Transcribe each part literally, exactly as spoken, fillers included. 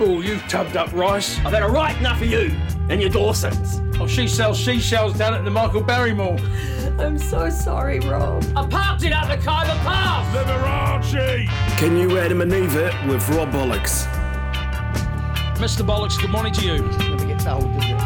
Oh, you've tubbed up rice. I've had a right enough of you and your Dawsons. Oh, she sells seashells down at the Michael Barrymore. I'm so sorry, Rob. I parked it up the Khyber Pass. Liberace! Can you Adam and Eve it with Rob Bollocks? Mister Bollocks, good morning to you. Never gets old, does it?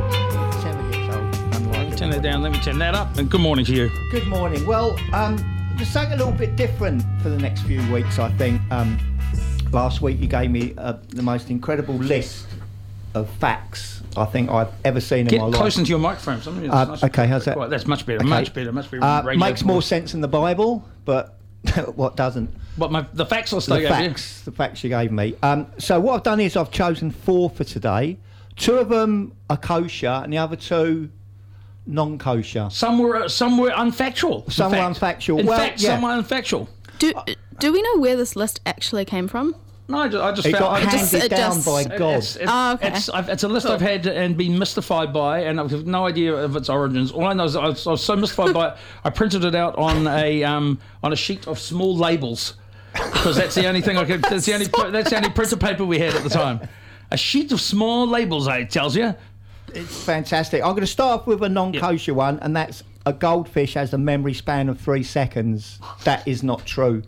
Never gets old. Unlike Turn that down, let me turn that up. And good morning to you. Good morning. Well, um, just something a little bit different for the next few weeks, I think. Um, last week you gave me uh, the most incredible list of facts I think I've ever seen Get in my life. Get close into your microphone. Something Uh, nice. okay, how's that? Right, that's much better, Okay. much better, much better. Uh, Radio makes more voice. sense in the Bible, but what doesn't? What, my, the facts list The I gave you? facts, the facts you gave me. Um, so what I've done is I've chosen four for today. Two of them are kosher, and the other two non-kosher. Some were, some were unfactual. in Some were fact. unfactual. In Well, fact, yeah. some were unfactual. Do do we know where this list actually came from? No, I just, I just It felt... got I handed just, it down just- by God. It's, it's, Oh, okay. it's, I've, it's a list I've had and been mystified by, and I have no idea of its origins. All I know is I was, I was so mystified by it, I printed it out on a um, on a sheet of small labels, because that's the only thing I could. That's the only that's the only printer paper we had at the time. A sheet of small labels, it tells you. It's fantastic. I'm going to start off with a non-kosher one, and that's a goldfish has a memory span of three seconds. That is not true.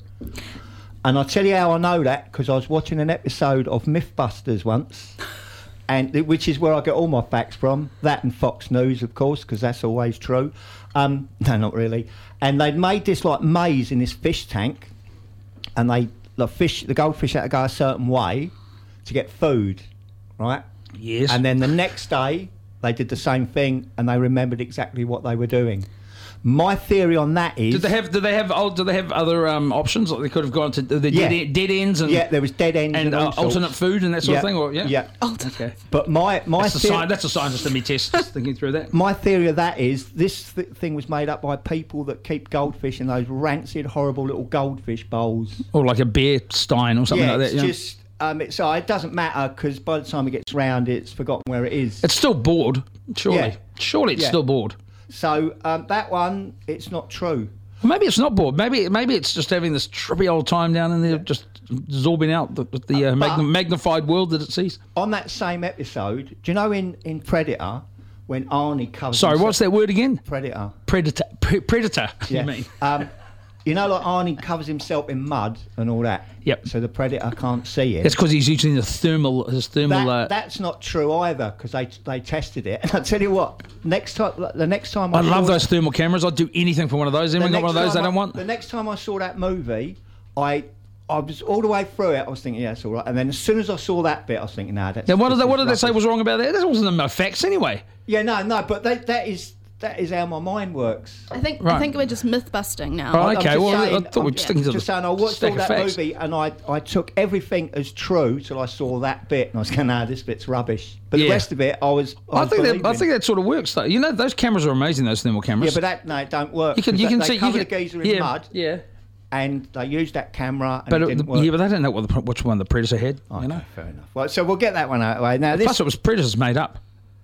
And I'll tell you how I know that, because I was watching an episode of Mythbusters once, and which is where I get all my facts from. That and Fox News, of course, because that's always true. Um, no, not really. And they'd made this like maze in this fish tank, and they the fish, the goldfish had to go a certain way to get food, right? Yes. And then the next day, they did the same thing, and they remembered exactly what they were doing. My theory on that is... Did they have? Did they have? Oh, did they have other um, options? Like they could have gone to the Yeah. dead, dead ends and Yeah, there was dead ends and and, uh, all sorts. alternate food and that sort yeah. of thing. Or yeah, Yeah. Okay. But my my That's a, theory, sci- that's a scientist in me test just thinking through that. my theory of that is this th- thing was made up by people that keep goldfish in those rancid, horrible little goldfish bowls. Or like a bear stein or something yeah, like that. it's Yeah. just um, it's, so it doesn't matter, because by the time it gets round, it's forgotten where it is. It's still bored, surely. Yeah. Surely it's Yeah. still bored. So um, that one, it's not true. Well, maybe it's not bored. Maybe maybe it's just having this trippy old time down in there, just absorbing out the, the uh, but- magn- magnified world that it sees. On that same episode, do you know in, in Predator, when Arnie covers Sorry, himself- what's that word again? Predator. Predator. Pre- predator. Yeah. You mean? Um, you know, like Arnie covers himself in mud and all that. Yep. So the predator can't see it. It's because he's using the thermal. His thermal. That, uh, that's not true either, because they they tested it. And I tell you what, next time, the next time I, I love saw those thermal cameras. I'd do anything for one of those. Anyone got one of next those? I time don't want. The next time I saw that movie, I I was all the way through it. I was thinking, yeah, it's all right. And then as soon as I saw that bit, I was thinking, nah, that's. Now, what did this they? is What did they say rubbish. was wrong about that? That wasn't no facts anyway. Yeah, no, no, but that that is that is how my mind works. I think Right. I think we're just myth busting now. Oh, I'm okay. just Well, I saying- thought we'd I'm stick to the just saying, I watched stack all of that facts. movie and I, I took everything as true till I saw that bit, and I was going, "Nah, this bit's rubbish." But the Yeah. rest of it, I was. I, I was think that I believing. think that sort of works though. You know, those cameras are amazing. Those thermal cameras. Yeah, but that no, it don't work. you can 'cause you they- can they see cover you the can, geezer in yeah, mud, Yeah. and they used that camera, and But it it, didn't the, work. yeah, but they don't know what the, which one the Predator had. Okay, You know. fair enough. Well, so we'll get that one out of the way. Now this. Plus, it was Predators made up.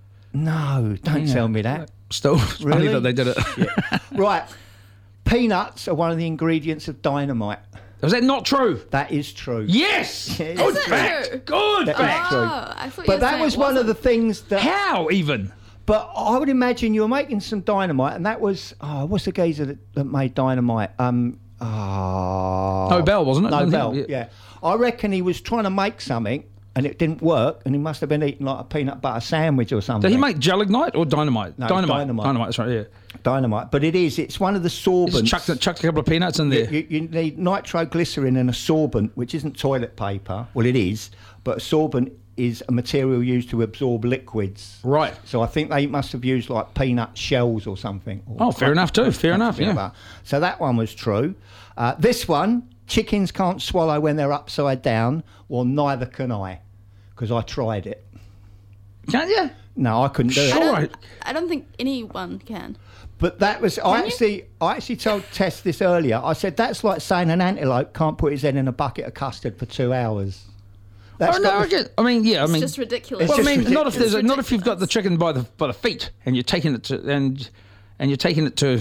No, don't Yeah. tell me that. Still, it's funny Really? that they did it. Right, peanuts are one of the ingredients of dynamite. Was that not true? That is true. Yes. Is Good it fact. true? Good That is fact. true. Oh, I thought you But were that saying was it one of the wasn't. things that. How even? But I would imagine you were making some dynamite, and that was oh, what's the geezer that, that made dynamite? Um, oh, Nobel, wasn't it? Nobel, Yeah. yeah. I reckon he was trying to make something, and it didn't work, and he must have been eating like a peanut butter sandwich or something. Did he make gelignite or dynamite? No, dynamite. dynamite. Dynamite. That's right. Yeah. dynamite? But it is. It's one of the Just sorbents. chucked, chucked a couple of peanuts in there. You, you need nitroglycerin and a sorbent, which isn't toilet paper. Well, it is, but a sorbent is a material used to absorb liquids. Right. So I think they must have used like peanut shells or something. Or Oh, fair enough too. Fair enough. something Yeah. like that. So that one was true. Uh, this one, chickens can't swallow when they're upside down. Well, neither can I, because I tried it. Can't you? No, I couldn't do I it. Sure. don't, Alright. I don't think anyone can. But that was I Can you? actually I actually told Tess this earlier. I said that's like saying an antelope can't put his head in a bucket of custard for two hours. That's Oh no, got I the- get. I mean, yeah. I It's mean, just ridiculous. It's well, I just mean, not if there's ridiculous. a, not if you've got the chicken by the by the feet and you're taking it to and and you're taking it to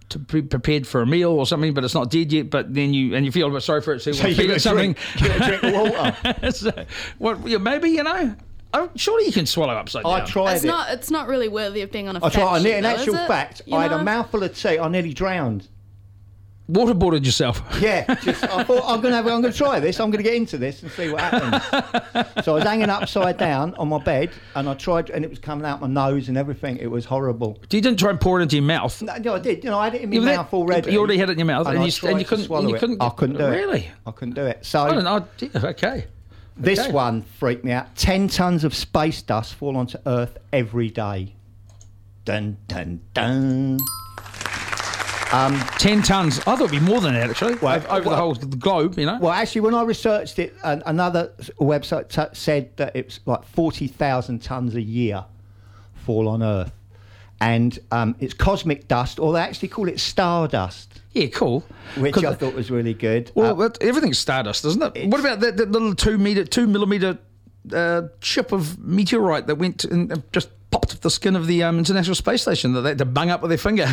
to be prepared for a meal or something, but it's not dead yet. But then you and you feel a bit sorry for it, so you So want to you feed it gotta something. drink, you gotta drink water. so, what? Yeah, maybe you know. Oh, surely you can swallow upside I down. tried It's it. not. It's not really worthy of being on a. I fact tried. sheet, In though, actual is it? fact, You I had know? a mouthful of tea. I nearly drowned. Waterboarded yourself. Yeah, just, I thought I'm gonna have, I'm gonna try this. I'm gonna get into this and see what happens. So I was hanging upside down on my bed, and I tried, and it was coming out my nose and everything. It was horrible. You didn't try and pour it into your mouth. No, no, I did. You know, I had it in my You were mouth that- already. You already had it in your mouth, and, I you, tried and you to couldn't. swallow and you it. couldn't. I couldn't do it. Really? I couldn't do it. So I don't know. Yeah, okay. this Okay. one freaked me out. Ten tons of space dust fall onto Earth every day. Dun dun dun. Um, Ten tons. I thought it'd be more than that actually. Well, over over the well- whole the globe, you know. Well, actually, when I researched it, an, another s- website t- said that it's like forty thousand tons a year fall on Earth. And um, it's cosmic dust, or they actually call it stardust, Yeah, cool. which 'Cause- I thought was really good. Well, Uh, but everything's stardust, isn't it? It's- What about that, that little two meter, two millimeter uh, chip of meteorite that went and uh, just popped off the skin of the um, International Space Station that they had to bung up with their finger?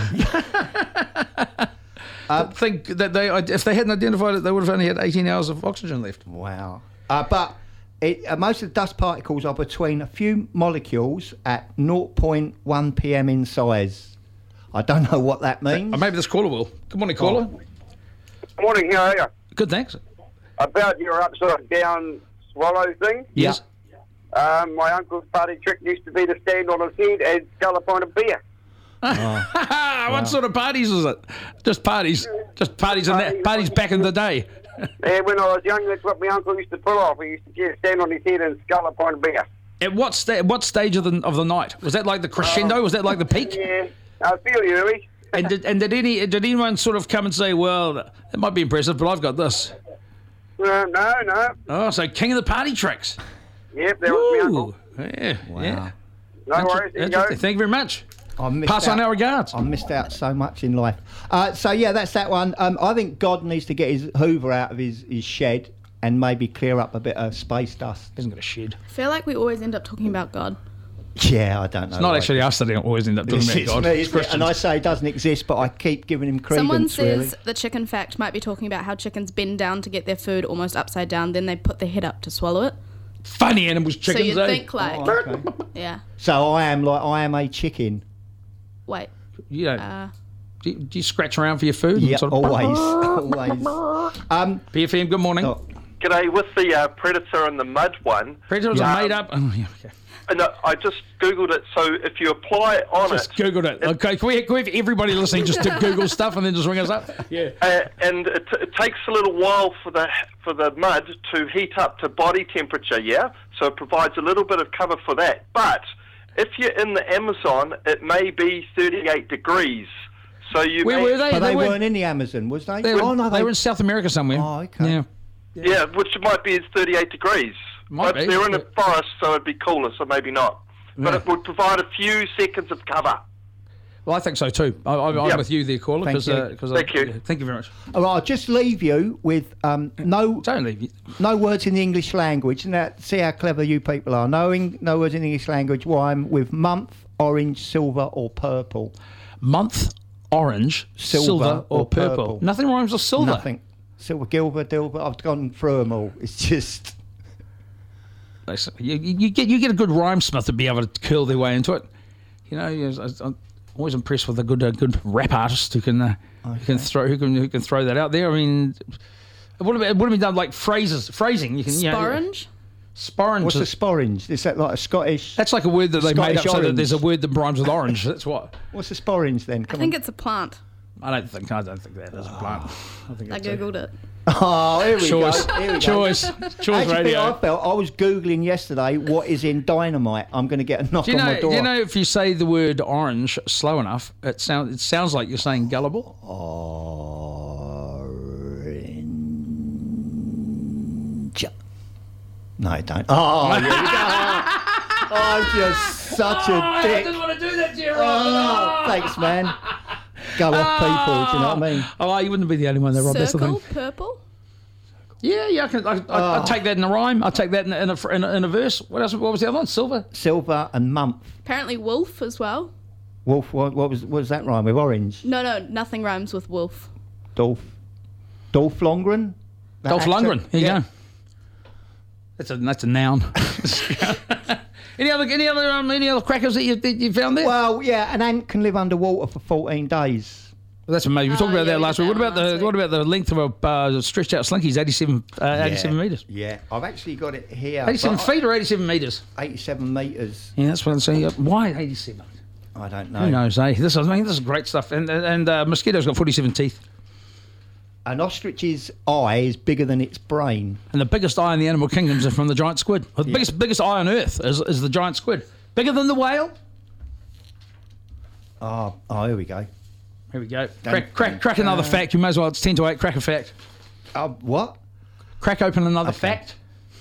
I think that they, if they hadn't identified it, they would have only had eighteen hours of oxygen left. Wow. Uh, but it, uh, most of the dust particles are between a few molecules at zero point one p m in size. I don't know what that means. Or maybe this caller will. Good morning, caller. Morning, how are you? Good, thanks. About your upside down swallow thing. Yes. Um, my uncle's party trick used to be to stand on his head and scull a pint of beer. What sort of parties was it? Just parties. Just parties in that, parties back in the day. And when I was young, that's what my uncle used to pull off. He used to just stand on his head and scull a pint of beer. At what sta- what stage of the of the night? Was that like the crescendo? Was that like the peak? Yeah, I feel you, Louis. And did and did any did anyone sort of come and say, well, that might be impressive, but I've got this. Uh, no, no. Oh, so king of the party tricks. Yep, that was my Ooh, uncle. yeah, yeah. No worries, there you go. Interesting. Thank you very much. I missed Pass on out- our regards. I missed out so much in life. Uh, so yeah, that's that one. Um, I think God needs to get his Hoover out of his, his shed and maybe clear up a bit of space dust. Isn't got a shed. I feel like we always end up talking about God. Yeah, I don't know. It's not why. actually us that always end up talking It's, about it's God. me, It's isn't it? And I Christians. say it doesn't exist, but I keep giving him credence. Someone says really. the chicken fact might be talking about how chickens bend down to get their food almost upside down, then they put their head up to swallow it. Funny animals, chickens. so you eh? think like, Oh, okay. yeah. So I am like I am a chicken. Wait. You don't, Uh, do, you, do you scratch around for your food? and Yeah, sort of- always, always. Um, P F M. Good morning. oh, G'day, with the uh, Predator and the Mud one, Predators Yeah. are made up. Oh, yeah, okay. and uh, I just Googled it, so if you apply it on Just it, Googled it. Okay, can we, can we have everybody listening just to Google stuff and then just ring us up? Yeah. uh, and it, it takes a little while for the for the mud to heat up to body temperature, yeah? So it provides a little bit of cover for that. But if you're in the Amazon, it may be thirty-eight degrees. So you Where may, were they? but they, weren't- weren't in the Amazon, was they? They were, oh no, they they were in South America somewhere. Oh, okay. Yeah. Yeah, which might be thirty-eight degrees. Might but be. they're in a forest, so it'd be cooler, so maybe not. But Yeah. it would provide a few seconds of cover. Well, I think so too. I, I, I'm Yep. with you there, caller. Thank 'cause, you. uh, 'cause I- Thank you. yeah, thank you very much. All right, I'll just leave you with um, no Don't leave. you. no words in the English language. And that, see how clever you people are. Knowing no words in the English language. Why I'm with month, orange, silver, or purple. Month, orange, Silver silver, or, or purple. purple. Nothing rhymes with silver. Nothing. Silver, Gilbert, Dilbert. I've gone through them all. It's just. Listen, You, you you get you get a good rhymesmith to be able to curl their way into it. You know, you- I- I'm always impressed with a good a good rap artist who can uh, who can throw who can who can throw that out there. I mean, it would have been, it would have been done like phrases, phrasing. You can you know, Sporange? Sporange. What's a is- sporrange? Is that like a Scottish? That's like a word that they made Scottish up so that orange. there's a word that rhymes with orange. That's what. What's a sporrange then? I Come think on. it's a plant. I don't think I don't think that is a plant. I think I it's a- googled it. Oh, here we Choice, go. Here we go. choice, choice Actually, radio. I felt I was googling yesterday what is in dynamite. I'm going to get a knock Do you on know? my door. Do you know if you say the word orange slow enough, it sounds it sounds like you're saying gullible. Orange. No, I don't. Oh, here we go. I'm just such a dick. want to do that to you, Oh, thanks, man. Go off, people. Do you know what I mean? Oh, you wouldn't be the only one there, Rob. That's the Circle? thing. Purple? Yeah, yeah. I can. I, I, Oh. I'd take that in a rhyme. I'd take that in a, in a, in a, in a verse. What else? What was the other one? Silver. Silver and month. Apparently wolf as well. Wolf, what, what was what was that rhyme with? Orange? No, no, nothing rhymes with wolf. Dolph. Dolph Lundgren? That Dolph actor? Lundgren. Here Yeah. you go. That's a that's a noun. any other any other um, any other crackers that you that you found there? Well, yeah, an ant can live underwater for fourteen days. Well, that's amazing. We Oh, talked about yeah, that we last did week. What that about last the week. what about the length of a uh, stretched out slinkies? eighty-seven, uh, eighty-seven meters. Yeah, I've actually got it here. eighty-seven but feet or eighty-seven meters? eighty-seven metres. Yeah, that's what I'm saying. Why eighty-seven? I don't know. Who knows? Eh? This is I mean, this is great stuff. And and, and uh, mosquitoes got forty-seven teeth. An ostrich's eye is bigger than its brain. And the biggest eye in the animal kingdoms are from the giant squid. The Yeah. biggest biggest eye on earth is, is the giant squid. Bigger than the whale. Oh, oh, here we go. Here we go. Dun, Crack, crack, dun, crack another dun. fact. You may as well. It's ten to eight. Crack a fact. Uh, what? Crack open another Okay. fact.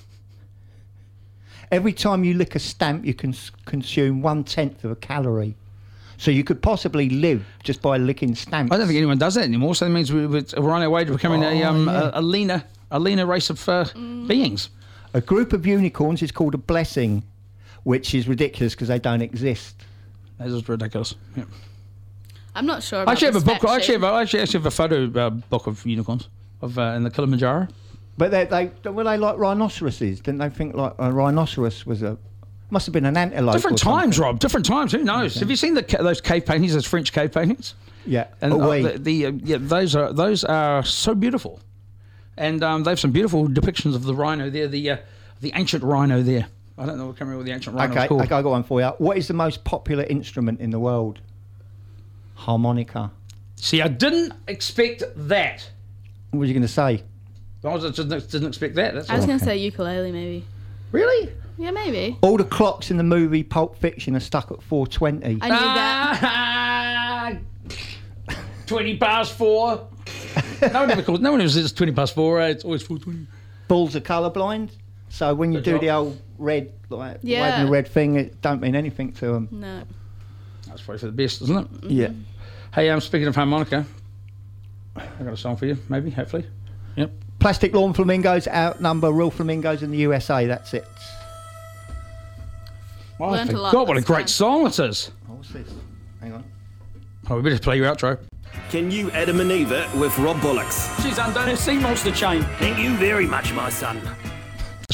Every time you lick a stamp, you can s- consume one tenth of a calorie. So you could possibly live just by licking stamps. I don't think anyone does that anymore. So that means we, we're on our way to becoming a, Oh, um, yeah. a, a leaner, a leaner race of uh, beings. A group of unicorns is called a blessing, which is ridiculous because they don't exist. That is ridiculous. Yeah. I'm not sure. I About actually have a this book. fact I actually sheet. have, a, I actually actually have a photo uh, book of unicorns of uh, in the Kilimanjaro. But they, they were they like rhinoceroses? Didn't they think like a rhinoceros was a must have been an antelope? Different or something? times, Rob. Different times. Who knows? Have you seen the ca- those cave paintings? Those French cave paintings? Yeah. And oh, uh, wait. the, the uh, yeah, those are those are so beautiful, and um, they have some beautiful depictions of the rhino there. The uh, the ancient rhino there. I don't know what camera with the ancient rhino okay, is called. okay, I got one for you. What is the most popular instrument in the world? Harmonica. See, I didn't expect that. What was you going to say? I was, just didn't, didn't expect that. That's I was all. going to say ukulele, maybe. Really? Yeah, maybe. All the clocks in the movie Pulp Fiction are stuck at four twenty. I knew that. Ah, twenty past four. No one ever calls. No one ever says twenty past four. eh? It's always four twenty. Bulls are colourblind, so when you Good do job. the old red, like Yeah. waving the red thing, it don't mean anything to them. No. That's probably for the best, isn't it? Yeah. Hey, um, speaking of harmonica, I got a song for you. Maybe, hopefully. Yep. Plastic lawn flamingos outnumber real flamingos in the U S A. That's it. Oh, I Learned a lot forgot what a this great time. song it is. Oh, what's this? Hang on. Oh, we better play your outro. Can you Adam and Eve it with Rob Bollocks? She's undone her sea monster chain. Thank you very much, my son.